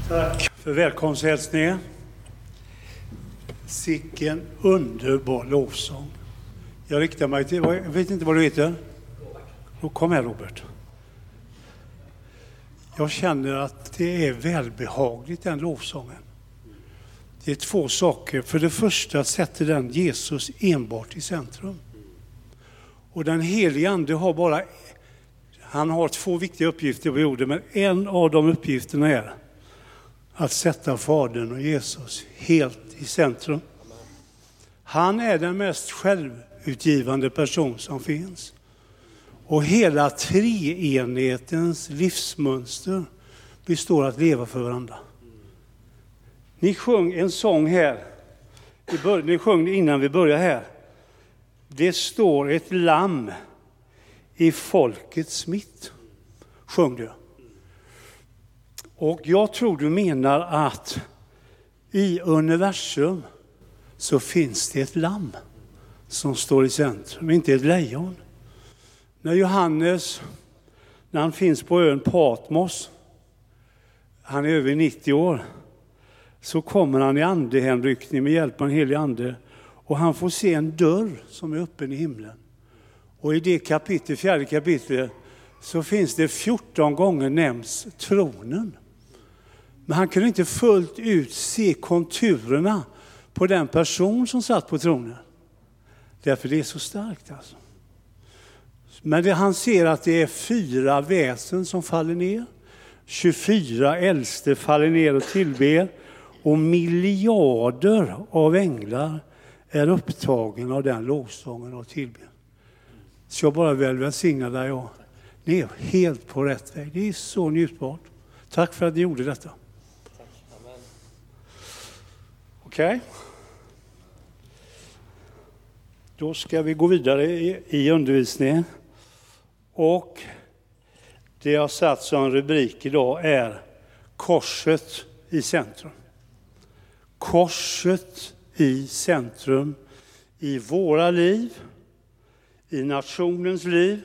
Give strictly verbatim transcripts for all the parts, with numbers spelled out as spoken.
Tack för välkomsthälsningen. Sicken underbar lovsång. Jag riktar mig till, jag vet inte vad du heter. Robert. Kom här Robert. Jag känner att det är välbehagligt den lovsången. Det är två saker. För det första sätter den Jesus enbart i centrum. Och den helige ande har bara, han har två viktiga uppgifter på jorden, men en av de uppgifterna är att sätta Fadern och Jesus helt i centrum. Han är den mest självutgivande person som finns. Och hela treenighetens livsmönster består att leva för varandra. Ni sjöng en sång här. Ni sjöng innan vi började här. Det står ett lamm i folkets mitt. Sjöng du. Och jag tror du menar att i universum så finns det ett lamm som står i centrum, inte ett lejon. När Johannes, när han finns på ön Patmos, han är över nittio år, så kommer han i andehänryckning med hjälp av en helig ande. Och han får se en dörr som är öppen i himlen. Och i det kapitel, fjärde kapitlet så finns det fjorton gånger nämns tronen. Men han kunde inte fullt ut se konturerna på den person som satt på tronen. Därför det är så starkt alltså. Men det, han ser att det är fyra väsen som faller ner. tjugofyra äldste faller ner och tillber. Och miljarder av änglar är upptagen av den lovsången och tillber. Så jag bara väl välsigna dig och ni är helt på rätt väg. Det är så njutbart. Tack för att ni gjorde detta. Okej. Okay. Då ska vi gå vidare i, i undervisningen. Och det jag satt som rubrik idag är korset i centrum. Korset i centrum i våra liv, i nationens liv.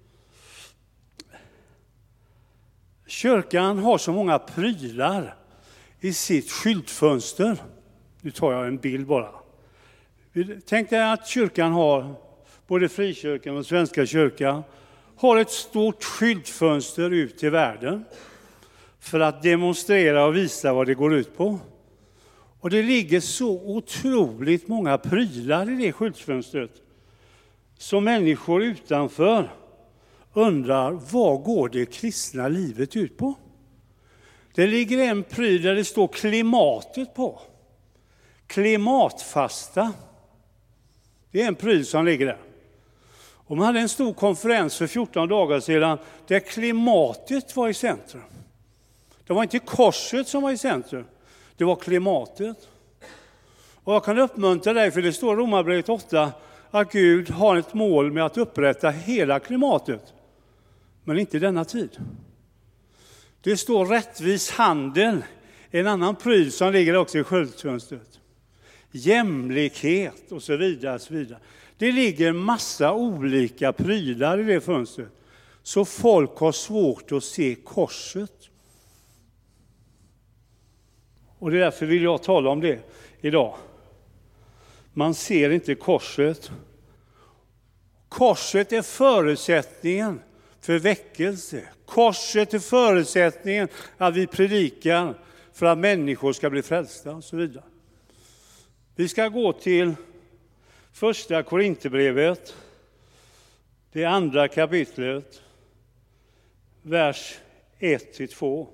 Kyrkan har så många prylar i sitt skyltfönster. Nu tar jag en bild bara. Tänk dig att kyrkan har, både frikyrkan och svenska kyrkan, har ett stort skyltfönster ut till världen för att demonstrera och visa vad det går ut på. Och det ligger så otroligt många prylar i det skyltfönstret så människor utanför undrar, vad går det kristna livet ut på? Det ligger en pryl där det står klimatet på. Klimatfasta. Det är en pryl som ligger där. Och man hade en stor konferens för fjorton dagar sedan där klimatet var i centrum. Det var inte korset som var i centrum. Det var klimatet. Och jag kan uppmuntra dig, för det står i Romarbrevet åtta att Gud har ett mål med att upprätta hela klimatet. Men inte denna tid. Det står rättvis handel, en annan pryl som ligger också i skyltfönstret. Jämlikhet och så vidare, så vidare. Det ligger massa olika prylar i det fönstret. Så folk har svårt att se korset. Och det är därför vill jag tala om det idag. Man ser inte korset. Korset är förutsättningen för väckelse. Korset är förutsättningen att vi predikar för att människor ska bli frälsta och så vidare. Vi ska gå till första Korinthierbrevet, det andra kapitlet, vers ett till två.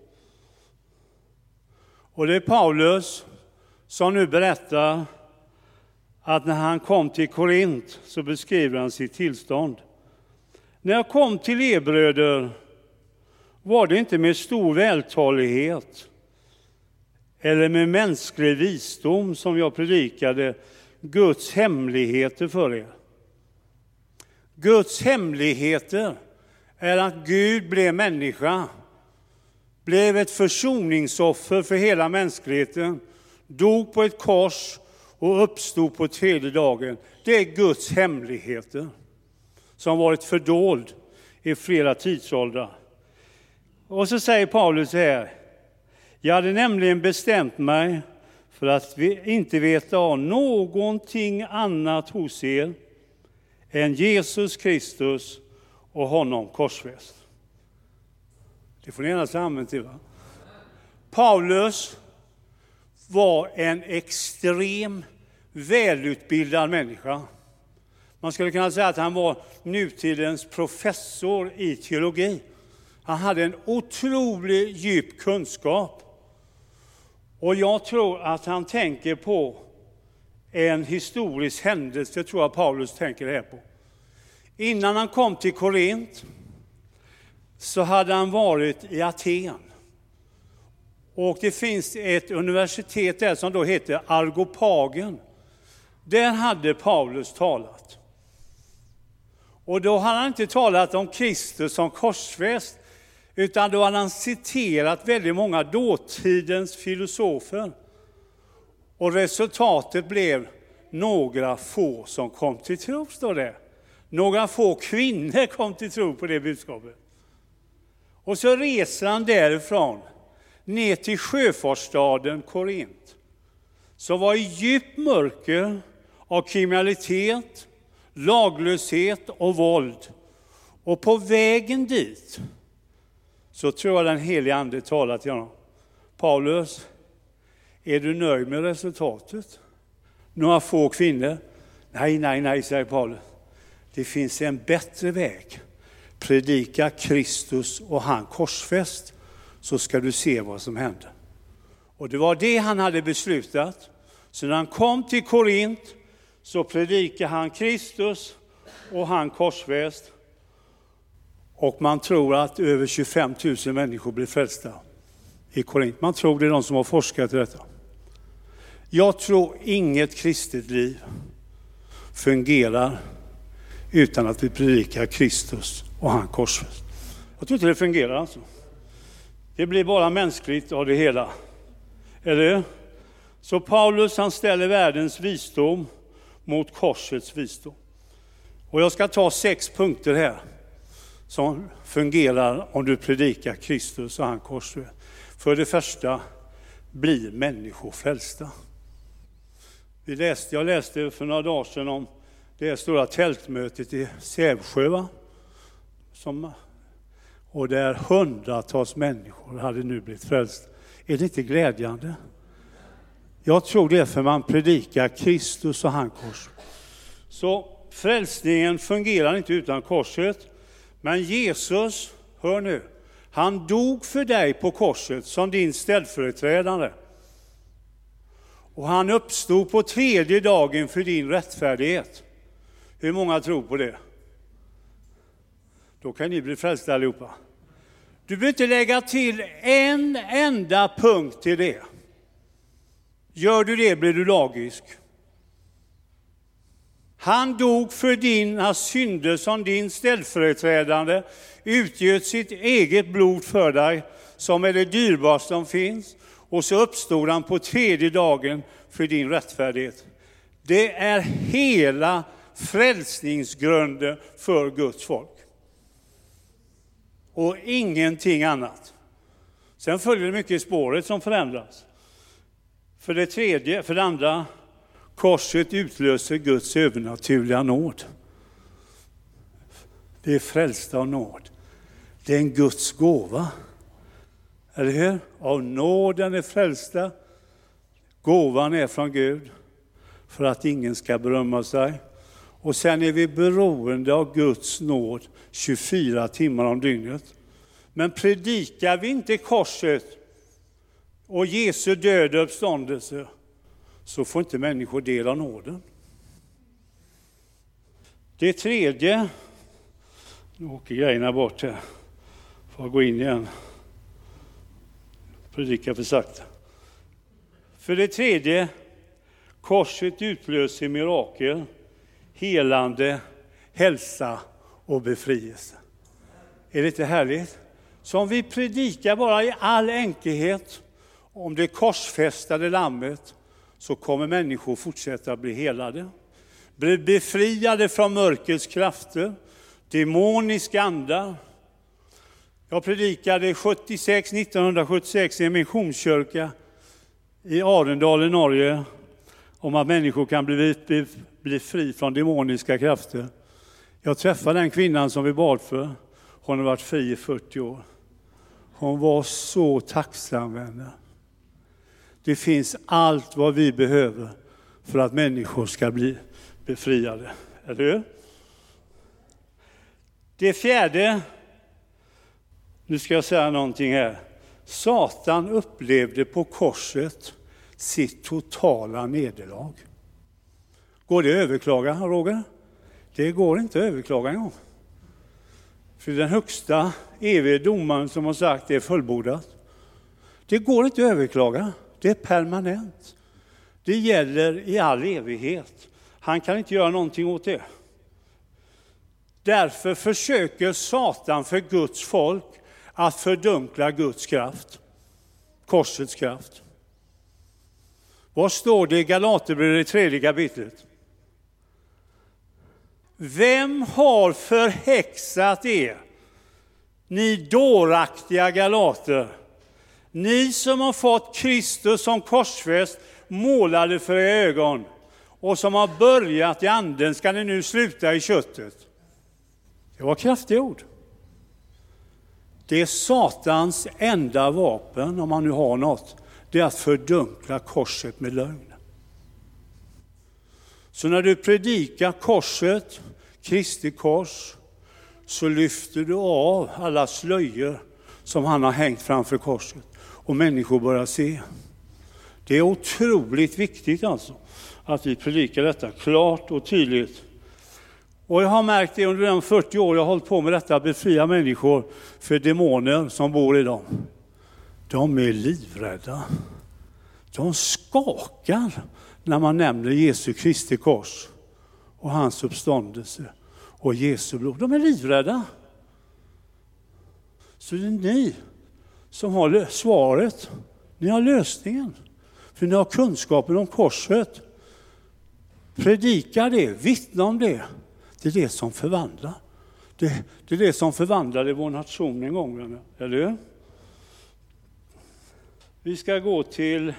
Och det är Paulus som nu berättar att när han kom till Korint så beskriver han sitt tillstånd. När jag kom till er bröder var det inte med stor vältalighet eller med mänsklig visdom som jag predikade Guds hemligheter för er. Guds hemligheter är att Gud blev människa, blev ett försoningsoffer för hela mänskligheten, dog på ett kors och uppstod på tredje dagen. Det är Guds hemligheter som varit fördold i flera tidsåldrar. Och så säger Paulus så här: Jag hade nämligen bestämt mig för att vi inte veta av någonting annat hos er än Jesus Kristus och honom korsfäst. Det får ni gärna säga amen till, va? Paulus var en extrem välutbildad människa. Man skulle kunna säga att han var nutidens professor i teologi. Han hade en otroligt djup kunskap. Och jag tror att han tänker på en historisk händelse, det tror jag Paulus tänker här på. Innan han kom till Korint så hade han varit i Aten. Och det finns ett universitet där som då heter Areopagen. Där hade Paulus talat. Och då hade han inte talat om Kristus som korsfäst, utan då hade han citerat väldigt många dåtidens filosofer. Och resultatet blev några få som kom till tro, står det. Några få kvinnor kom till tro på det budskapet. Och så reser han därifrån ner till sjöfartsstaden Korint, som var i djup mörker av kriminalitet, laglöshet och våld. Och på vägen dit så tror jag den helige ande talat till honom. Paulus, är du nöjd med resultatet? Några få kvinnor? Nej, nej, nej, säger Paulus. Det finns en bättre väg. Predika Kristus och han korsfäst, så ska du se vad som händer. Och det var det han hade beslutat. Så när han kom till Korint så predikade han Kristus och han korsfäst. Och man tror att över tjugofem tusen människor blir frälsta i Korint. Man tror det är de som har forskat i detta. Jag tror inget kristet liv fungerar utan att vi predikar Kristus och han korsfäst. Jag tror inte det fungerar alltså. Det blir bara mänskligt av det hela. Eller? Så Paulus, han ställer världens visdom mot korsets visdom. Och jag ska ta sex punkter här som fungerar om du predikar Kristus och han korsfäst. För det första, blir människor frälsta. Vi läste, jag läste för några dagar sedan om det stora tältmötet i Sävsjö, va? Som, och där hundratals människor hade nu blivit frälst. Är det inte glädjande? Jag tror det är för man predikar Kristus och han kors. Så frälsningen fungerar inte utan korset. Men Jesus, hör nu, han dog för dig på korset som din ställföreträdare. Och han uppstod på tredje dagen för din rättfärdighet. Hur många tror på det? Då kan ni bli frälsta allihopa. Du behöver inte lägga till en enda punkt till det. Gör du det blir du lagisk. Han dog för dina synder som din ställföreträdande, utgöt sitt eget blod för dig som är det dyrbarste som finns, och så uppstod han på tredje dagen för din rättfärdighet. Det är hela frälsningsgrunden för Guds folk. Och ingenting annat. Sen följer det mycket i spåret som förändras. För det tredje, för det andra, korset utlöser Guds övernaturliga nåd. Det är frälsta av nåd. Det är en Guds gåva. Eller hur? Av nåden är frälsta. Gåvan är från Gud. För att ingen ska berömma sig. Och sen är vi beroende av Guds nåd tjugofyra timmar om dygnet. Men predikar vi inte korset och Jesu död och uppståndelse, så får inte människor del av nåden. Det tredje, nu åker grejerna bort här, får gå in igen. Predika för sakta. För det tredje, korset utlöser mirakel, helande, hälsa och befrielse. Är det inte härligt? Så om vi predikar bara i all enkelhet om det korsfästade lammet, så kommer människor fortsätta bli helade. Bli befriade från mörkrets krafter, demoniska andar. Jag predikade sjuttiosex, nittonhundrasjuttiosex i en missionskyrka i Arendal i Norge om att människor kan bli, bli, bli fri från demoniska krafter. Jag träffade den kvinnan som vi bad för. Hon har varit fri i fyrtio år. Hon var så tacksam, vänner. Det finns allt vad vi behöver för att människor ska bli befriade. Eller hur? Det fjärde, nu ska jag säga någonting här. Satan upplevde på korset sitt totala nederlag. Går det att överklaga, Roger? Det går inte att överklaga en gång. För den högsta eviga domaren som har sagt det är fullbordat. Det går inte att överklaga. Det är permanent. Det gäller i all evighet. Han kan inte göra någonting åt det. Därför försöker Satan för Guds folk att fördunkla Guds kraft. Korsets kraft. Vad står det i Galaterbrevet i tredje kapitlet? Vem har förhäxat er, ni dåraktiga galater? Ni som har fått Kristus som korsfäst målade för era ögon och som har börjat i anden, ska ni nu sluta i köttet. Det var kraftiga ord. Det är Satans enda vapen, om man nu har något, det är att fördunkla korset med lögn. Så när du predikar korset, Kristi kors, så lyfter du av alla slöjor som han har hängt framför korset. Och människor börjar se. Det är otroligt viktigt alltså att vi predikar detta klart och tydligt. Och jag har märkt det under de fyrtio år jag har hållit på med detta, att befria människor för demoner som bor i dem. De är livrädda. De skakar när man nämner Jesu Kristi kors och hans uppståndelse och Jesu blod. De är livrädda. Så det är ni som har svaret. Ni har lösningen. För ni har kunskapen om korset. Predika det, vittna om det. Det är det som förvandlar. Det, det är det som förvandlade vår nation en gång. Eller hur? Vi ska gå till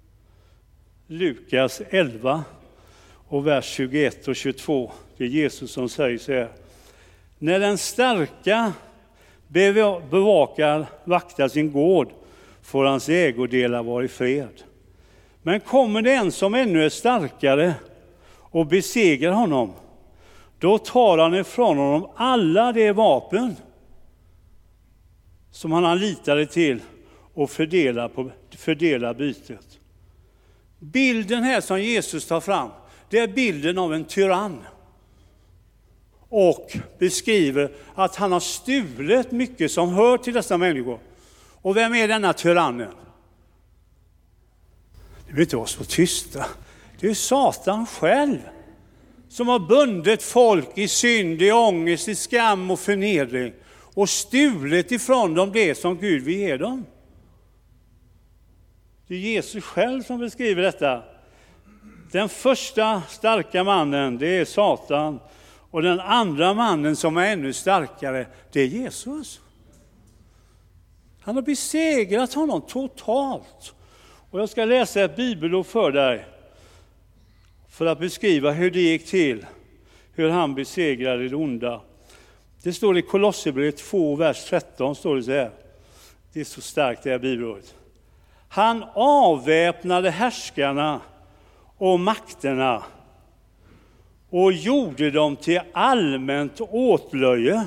Lukas elva och vers tjugoett och tjugotvå. Det är Jesus som säger så här. När den starka bevakar, vaktar sin gård, får hans ägodelar vara i fred. Men kommer det en som ännu är starkare och besegrar honom, då tar han ifrån honom alla de vapen som han anlitade till och fördelar, på, fördelar bytet. Bilden här som Jesus tar fram, det är bilden av en tyrann. Och beskriver att han har stulit mycket som hör till dessa människor. Och vem är denna tyrannen? Det vill inte vara så tysta. Det är Satan själv som har bundit folk i synd, i ångest, i skam och förnedring. Och stulit ifrån dem det som Gud vill ge dem. Det är Jesus själv som beskriver detta. Den första starka mannen, det är Satan. Och den andra mannen som är ännu starkare, det är Jesus. Han har besegrat honom totalt. Och jag ska läsa ett bibelord för dig. För att beskriva hur det gick till. Hur han besegrade det onda. Det står i Kolosserbrevet två, vers tretton, står det så här. Det är så starkt det här bibelordet. Han avväpnade härskarna och makterna och gjorde dem till allmänt åtlöje.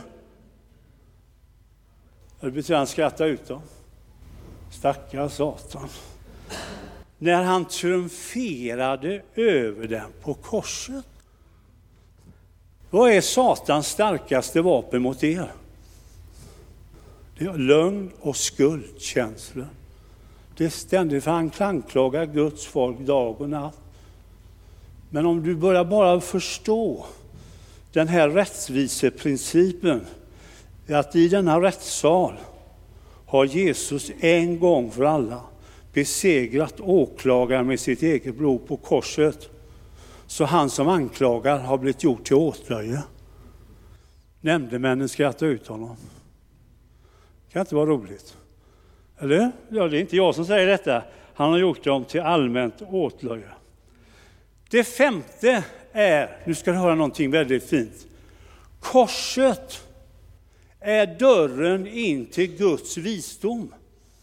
Det betyder att han skrattade ut dem. Stackars Satan. När han triumferade över dem på korset. Vad är Satans starkaste vapen mot er? Det är lögn och skuldkänslor. Det är ständigt, för han klankklagar Guds folk dag och natt. Men om du börjar bara förstå den här rättviseprincipen, att i denna rättssal har Jesus en gång för alla besegrat åklagaren med sitt eget blod på korset. Så han som anklagar har blivit gjort till åtlöje. Nämndemännen skrattar ut honom. Kan inte vara roligt. Eller? Ja, det är inte jag som säger detta. Han har gjort dem till allmänt åtlöje. Det femte är, nu ska du höra någonting väldigt fint. Korset är dörren in till Guds visdom.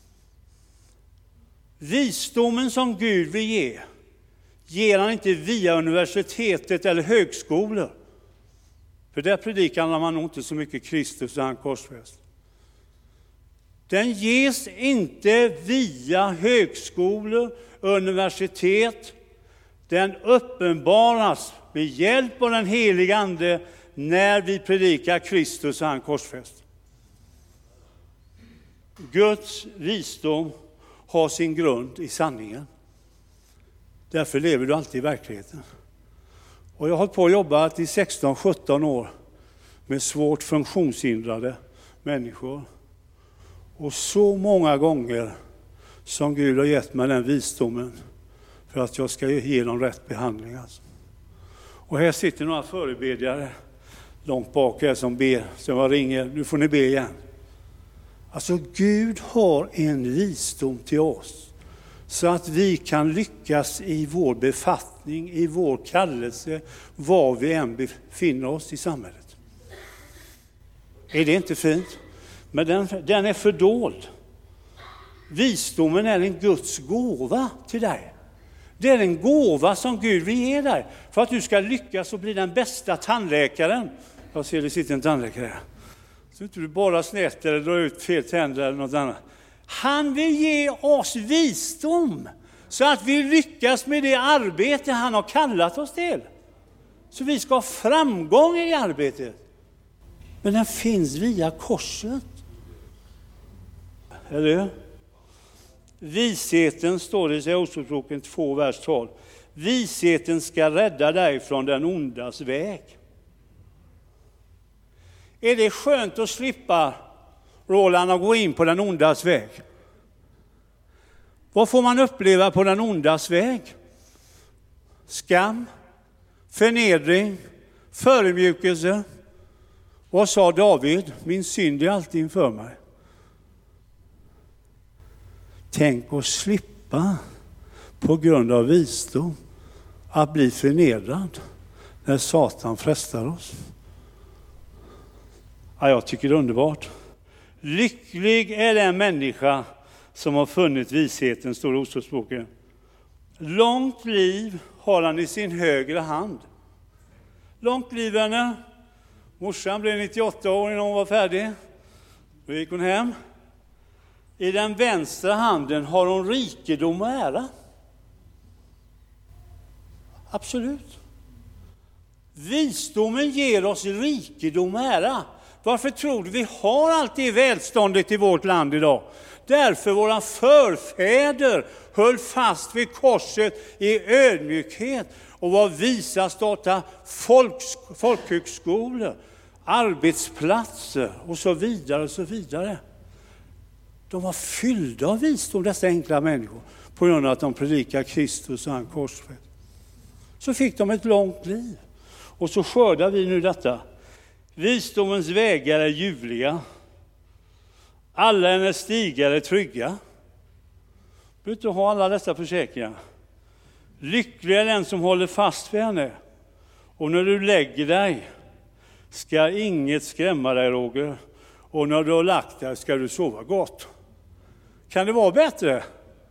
Visdomen som Gud vill ge, ger han inte via universitetet eller högskolor. För där predikar man nog inte så mycket Kristus och han korsfäst. Den ges inte via högskolor, universitet. Den uppenbaras med hjälp av den heliga ande när vi predikar Kristus och han korsfäst. Guds visdom har sin grund i sanningen. Därför lever du alltid i verkligheten. Och jag har hållit på och jobbat i sexton sjutton år med svårt funktionshindrade människor. Och så många gånger som Gud har gett mig den visdomen för att jag ska ge dem rätt behandling. Alltså. Och här sitter några förebedjare långt bak här som ber. Så jag ringer, nu får ni be igen. Alltså Gud har en visdom till oss så att vi kan lyckas i vår befattning, i vår kallelse, var vi än befinner oss i samhället. Är det inte fint? Men den, den är fördold. Visdomen är en Guds gåva till dig. Det är en gåva som Gud vill ge dig för att du ska lyckas och bli den bästa tandläkaren. Jag ser det sitter en tandläkare här. Så inte du bara snett eller drar ut fel tänder eller något annat. Han vill ge oss visdom så att vi lyckas med det arbete han har kallat oss till. Så vi ska ha framgång i arbetet. Men den finns via korset. Eller? Visheten står det i Ordspråksboken två, vers tolv. Visheten ska rädda dig från den ondas väg. Är det skönt att slippa, Roland, att gå in på den ondas väg? Vad får man uppleva på den ondas väg? Skam, förnedring, förödmjukelse. Vad sa David? Min synd är alltid inför mig. Tänk att slippa på grund av visdom att bli förnedrad när Satan frestar oss. Ja, jag tycker det är underbart. Lycklig är den människa som har funnit visheten, står det i Ordspråksboken. Långt liv har han i sin högra hand. Långt liv, vänner. Morsan blev nittioåtta år innan hon var färdig. Då gick hon hem. I den vänstra handen har hon rikedom och ära. Absolut. Visdomen ger oss rikedom och ära. Varför tror du vi har alltid välståndet i vårt land idag? Därför våra förfäder höll fast vid korset i ödmjukhet och var visa starta folks, folkhögskolor, arbetsplatser och så vidare och så vidare. De var fyllda av visdom, dessa enkla människor, på grund av att de predikar Kristus och han korsfäst. Så fick de ett långt liv. Och så skördar vi nu detta. Visdomens vägar är ljuvliga. Alla hennes stigar är trygga. Du inte ha alla dessa försäkringar. Lycklig är den som håller fast vid henne. Och när du lägger dig ska inget skrämma dig, Roger. Och när du har lagt dig ska du sova gott. Kan det vara bättre?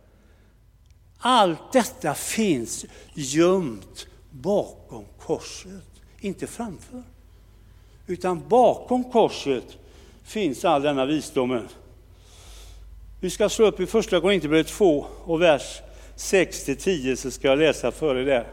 Allt detta finns gömt bakom korset. Inte framför. Utan bakom korset finns all denna visdomen. Vi ska slå upp i första Korinthierbrevet två och vers sex till tio, så ska jag läsa för er där.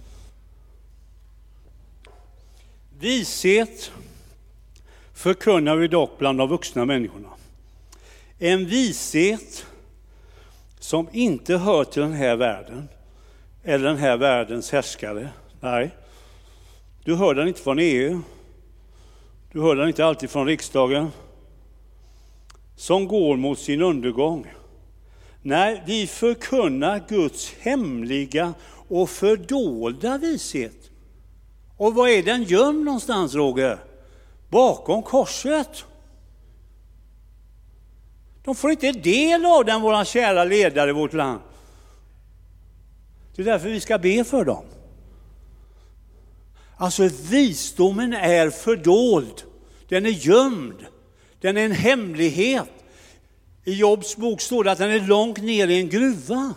Vishet förkunnar vi dock bland de vuxna människorna. En vishet som inte hör till den här världen eller den här världens härskare. Nej, du hör den inte från E U. Du hör den inte alltid från riksdagen. Som går mot sin undergång. Nej, vi förkunnar Guds hemliga och fördolda vishet. Och vad är den gömd någonstans, Roger? Bakom korset. De får inte del av den, våra kära ledare i vårt land. Det är därför vi ska be för dem. Alltså visdomen är fördold. Den är gömd. Den är en hemlighet. I Jobs bok står det att den är långt ner i en gruva.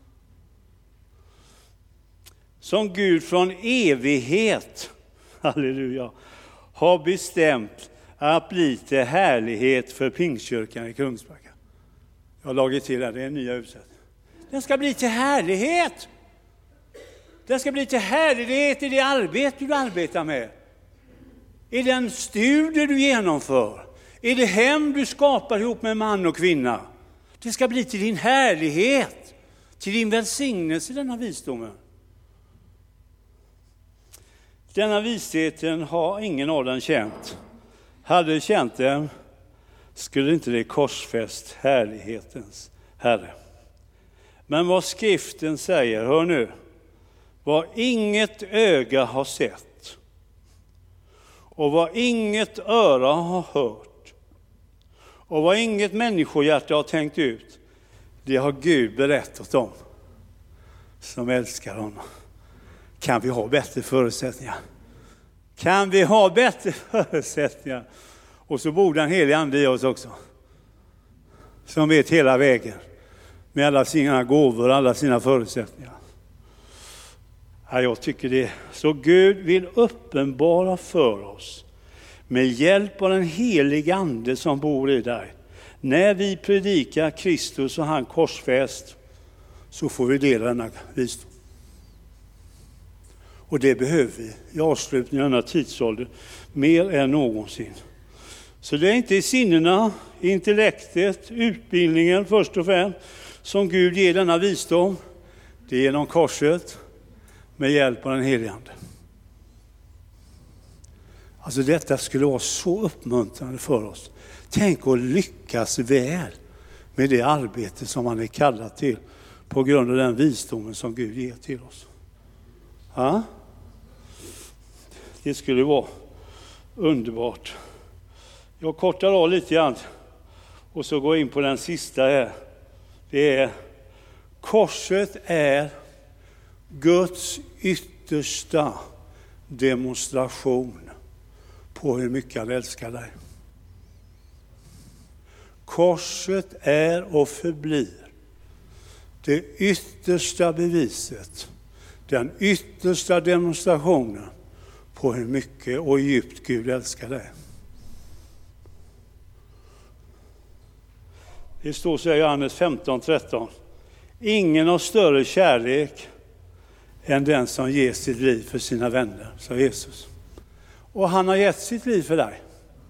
Som Gud från evighet, halleluja, har bestämt att bli till härlighet för Pingstkyrkan i Kungsbacka. Jag har lagt till det, det är en ny översättning. Den ska bli till härlighet. Den ska bli till härlighet i det arbete du arbetar med. I den studie du genomför. I det hem du skapar ihop med man och kvinna. Det ska bli till din härlighet. Till din välsignelse, denna visdomen. Denna visheten har ingen av den känt. Hade känt den skulle inte det korsfäst härlighetens Herre. Men vad skriften säger, hör nu. Vad inget öga har sett och vad inget öra har hört och vad inget människohjärta har tänkt ut, det har Gud berättat om som älskar honom. Kan vi ha bättre förutsättningar? Kan vi ha bättre förutsättningar? Och så bor den heliga ande i oss också. Som vet hela vägen. Med alla sina gåvor och alla sina förutsättningar. Ja, jag tycker det. Så Gud vill uppenbara för oss. Med hjälp av den heliga ande som bor i dig. När vi predikar Kristus och han korsfäst. Så får vi dela denna visdom. Och det behöver vi i avslutningen av denna tidsålder mer än någonsin. Så det är inte i sinnena, intellektet, utbildningen först och främst som Gud ger denna visdom. Det är genom korset med hjälp av den helige ande. Alltså detta skulle vara så uppmuntrande för oss. Tänk att lyckas väl med det arbete som man är kallad till på grund av den visdomen som Gud ger till oss. Ja? Det skulle vara underbart. Jag kortar av lite grann och så går in på den sista här. Det är korset är Guds yttersta demonstration på hur mycket han älskar dig. Korset är och förblir det yttersta beviset, den yttersta demonstrationen på hur mycket och djupt Gud älskar dig. Det står så i Johannes femton tretton. Ingen har större kärlek än den som ger sitt liv för sina vänner, sa Jesus. Och han har gett sitt liv för dig.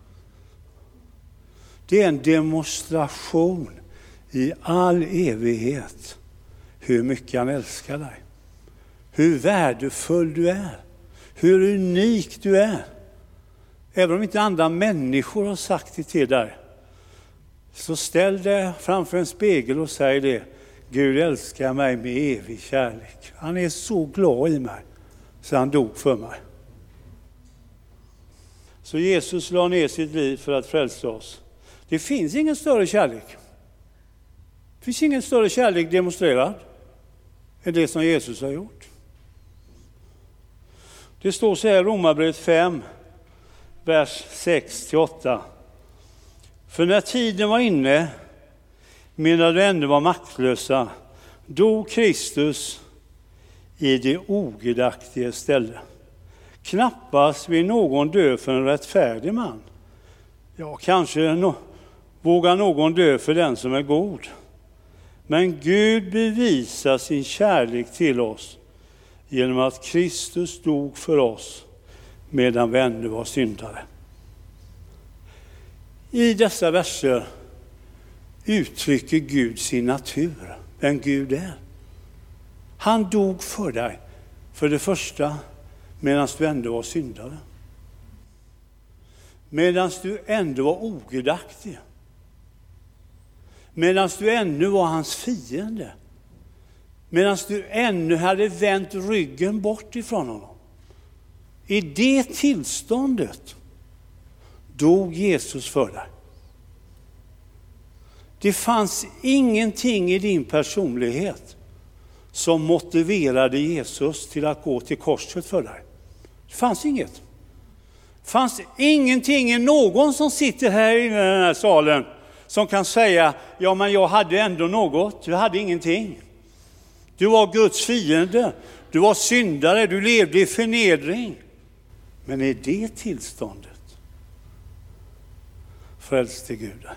Det är en demonstration i all evighet hur mycket han älskar dig. Hur värdefull du är. Hur unik du är. Även om inte andra människor har sagt det till dig. Så ställ dig framför en spegel och säg det. Gud älskar mig med evig kärlek. Han är så glad i mig så han dog för mig. Så Jesus la ner sitt liv för att frälsa oss. Det finns ingen större kärlek. Det finns ingen större kärlek demonstrerad än det som Jesus har gjort. Det står så här i Romarbrevet fem, vers sex till åtta. För när tiden var inne, medan du ännu var maktlösa, dog Kristus i det ogudaktiga ställe. Knappast vill någon dö för en rättfärdig man. Ja, kanske no- vågar någon dö för den som är god. Men Gud bevisar sin kärlek till oss genom att Kristus dog för oss medan vi ännu var syndare. I dessa verser uttrycker Gud sin natur, vem Gud är. Han dog för dig, för det första, medan du ändå var syndare. Medan du ändå var ogudaktig. Medan du ännu var hans fiende. Medan du ännu hade vänt ryggen bort ifrån honom. I det tillståndet dog Jesus för dig. Det fanns ingenting i din personlighet som motiverade Jesus till att gå till korset för dig. Det fanns inget. Det fanns ingenting i någon som sitter här i den här salen som kan säga, ja men jag hade ändå något. Du hade ingenting. Du var Guds fiende. Du var syndare. Du levde i förnedring. Men i det tillståndet frälste Gud dig.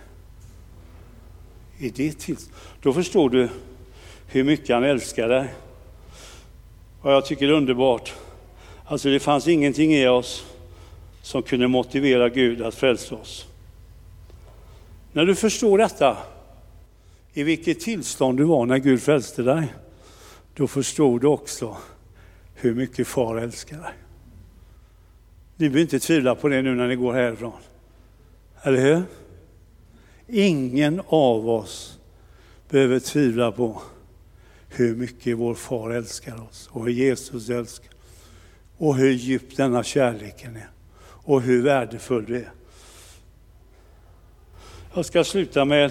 I det tillståndet. Då förstår du hur mycket han älskar dig. Och jag tycker det är underbart. Alltså det fanns ingenting i oss som kunde motivera Gud att frälsa oss. När du förstår detta, i vilket tillstånd du var när Gud frälste dig, då förstår du också hur mycket far älskar dig. Ni behöver inte tvivla på det nu när ni går härifrån. Eller hur? Ingen av oss behöver tvivla på hur mycket vår far älskar oss och hur Jesus älskar. Och hur djup denna kärleken är. Och hur värdefull det är. Jag ska sluta med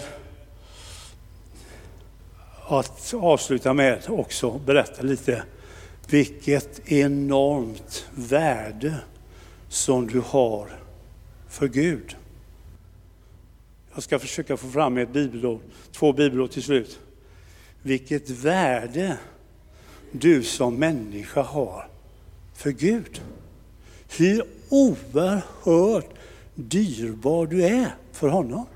att avsluta med också berätta lite vilket enormt värde som du har för Gud. Jag ska försöka få fram ett bibelord, två bibelord till slut. Vilket värde du som människa har för Gud. Hur oerhört dyrbar du är för honom.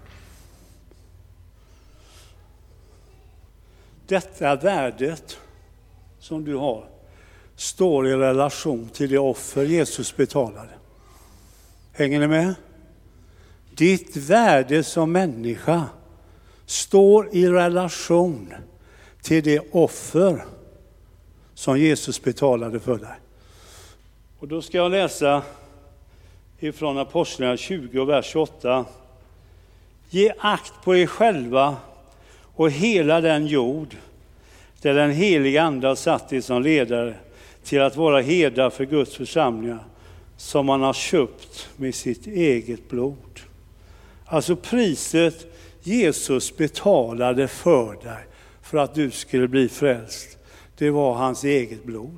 Detta värdet som du har står i relation till det offer Jesus betalade. Hänger ni med? Ditt värde som människa står i relation till det offer som Jesus betalade för dig. Och då ska jag läsa ifrån Apostlagärningarna tjugo och vers tjugoåtta. Ge akt på er själva och hela den jord där den heliga ande har satt er som ledare till att vara herdar för Guds församlingar som man har köpt med sitt eget blod. Alltså priset Jesus betalade för dig för att du skulle bli frälst, det var hans eget blod.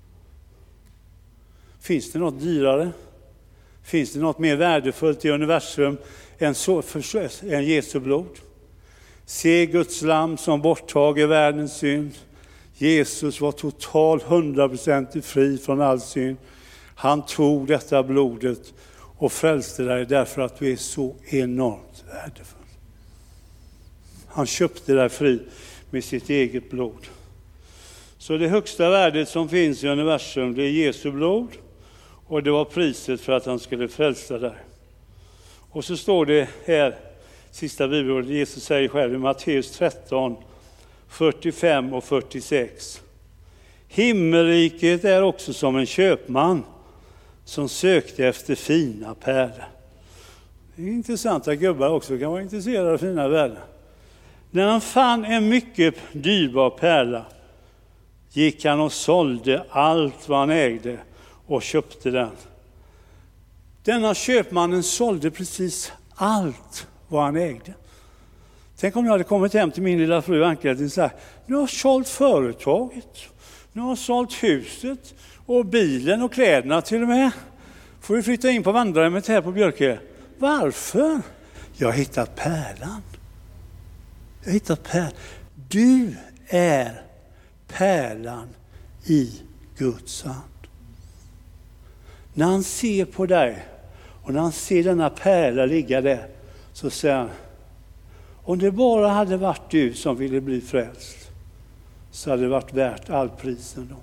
Finns det något dyrare? Finns det något mer värdefullt i universum än, så, än Jesu blod? Se Guds lamm som borttager världens synd. Jesus var totalt hundraprocentigt fri från all synd. Han tog detta blodet och frälste dig därför att du är så enormt värdefull. Han köpte dig fri med sitt eget blod. Så det högsta värdet som finns i universum, det är Jesu blod. Och det var priset för att han skulle frälsa dig. Och så står det här, sista bibelordet, Jesus säger själv i Matteus tretton, fyrtiofem och fyrtiosex. Himmelriket är också som en köpman som sökte efter fina pärlor. Det är intressant att gubbar också kan vara intresserade av fina pärlor. När han fann en mycket dyrbar pärla gick han och sålde allt vad han ägde och köpte den. Denna köpmannen sålde precis allt vad han ägde. Tänk om jag hade kommit hem till min lilla fru Anka och sagt, nu har jag sålt företaget, nu har jag sålt huset och bilen och kläderna till och med. Får vi flytta in på vandrarhemmet här på Björke? Varför? Jag har hittat pärlan. Jag har hittat pärlan. Du är pärlan i Guds hand. När han ser på dig och när han ser denna pärla ligga där, så säger han, om det bara hade varit du som ville bli frälst, så hade det varit värt all prisen då.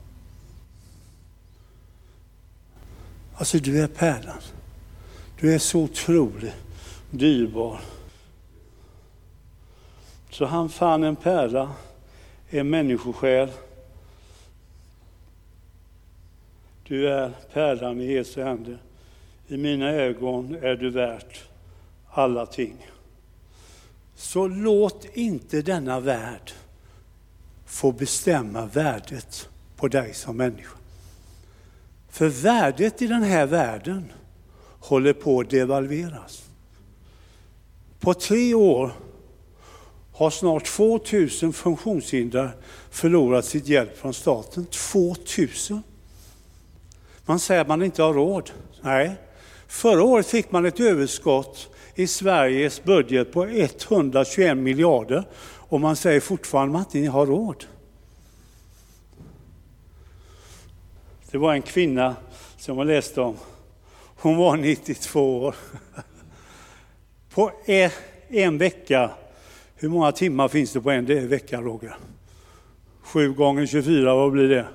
Alltså du är pärlan. Du är så otroligt dyrbar. Så han fann en pärla, en människosjäl. Du är pärlan i Jesu händer. I mina ögon är du värt alla ting. Så låt inte denna värld få bestämma värdet på dig som människa. För värdet i den här världen håller på att devalveras. På tre år har snart två tusen funktionshindrade förlorat sitt hjälp från staten. två tusen. Man säger att man inte har råd. Nej. Förra året fick man ett överskott i Sveriges budget på etthundratjugoen miljarder. Och man säger fortfarande att ni har råd. Det var en kvinna som jag läste om. Hon var nittiotvå år. På en vecka, hur många timmar finns det på en vecka, Roger? sju gånger tjugofyra, vad blir det?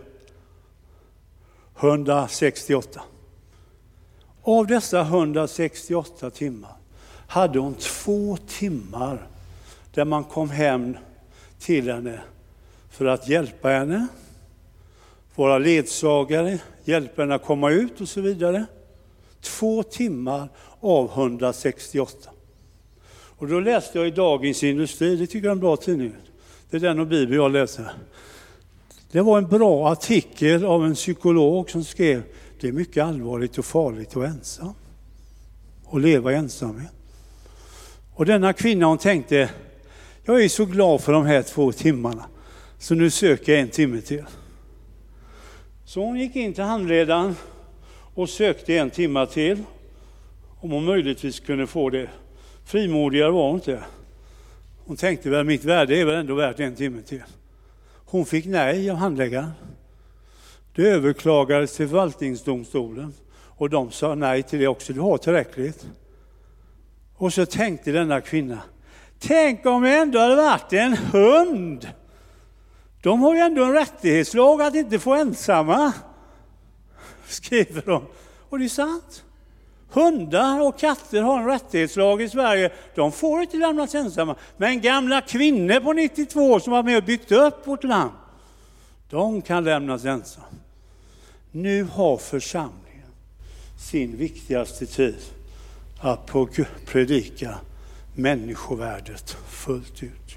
hundrasextioåtta. Av dessa hundrasextioåtta timmar hade hon två timmar där man kom hem till henne för att hjälpa henne, våra ledsagare, hjälpa henne att komma ut och så vidare. Två timmar av hundrasextioåtta. Och då läste jag i Dagens Industri, det tycker jag är en bra tidning. Det är den och Bibeln jag läser. Det var en bra artikel av en psykolog som skrev: det är mycket allvarligt och farligt att vara ensam. Och leva ensam. Och denna kvinna, hon tänkte: jag är så glad för de här två timmarna, så nu söker jag en timme till. Så hon gick in till handledaren och sökte en timme till, om hon möjligtvis kunde få det. Frimodigare var hon inte. Hon tänkte väl, mitt värde är väl ändå värt en timme till. Hon fick nej av handläggaren. Det överklagades till förvaltningsdomstolen och de sa nej till det också. Du har tillräckligt. Och så tänkte denna kvinna: tänk om det ändå hade varit en hund. De har ju ändå en rättighetslag att inte få ensamma, skriver de. Och det är sant. Hundar och katter har en rättighetslag i Sverige. De får inte lämnas ensamma. Men gamla kvinnor på nittiotvå som har med och byggt upp vårt land, de kan lämnas ensamma. Nu har församlingen sin viktigaste tid att predika människovärdet fullt ut.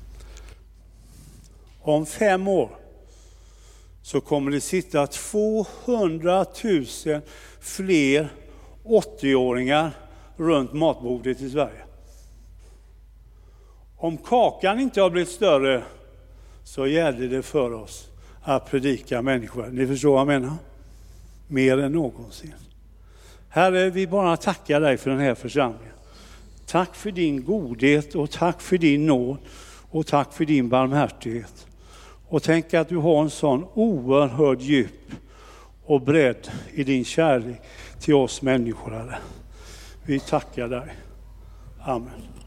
Om fem år så kommer det sitta tvåhundratusen fler åttioåringar runt matbordet i Sverige. Om kakan inte har blivit större så gäller det för oss att predika människor. Ni förstår vad jag menar? Mer än någonsin. Herre, vi bara tackar dig för den här församlingen. Tack för din godhet och tack för din nåd och tack för din barmhärtighet. Och tänk att du har en sån oerhörd djup och bredd i din kärlek till oss människor. Vi tackar dig. Amen.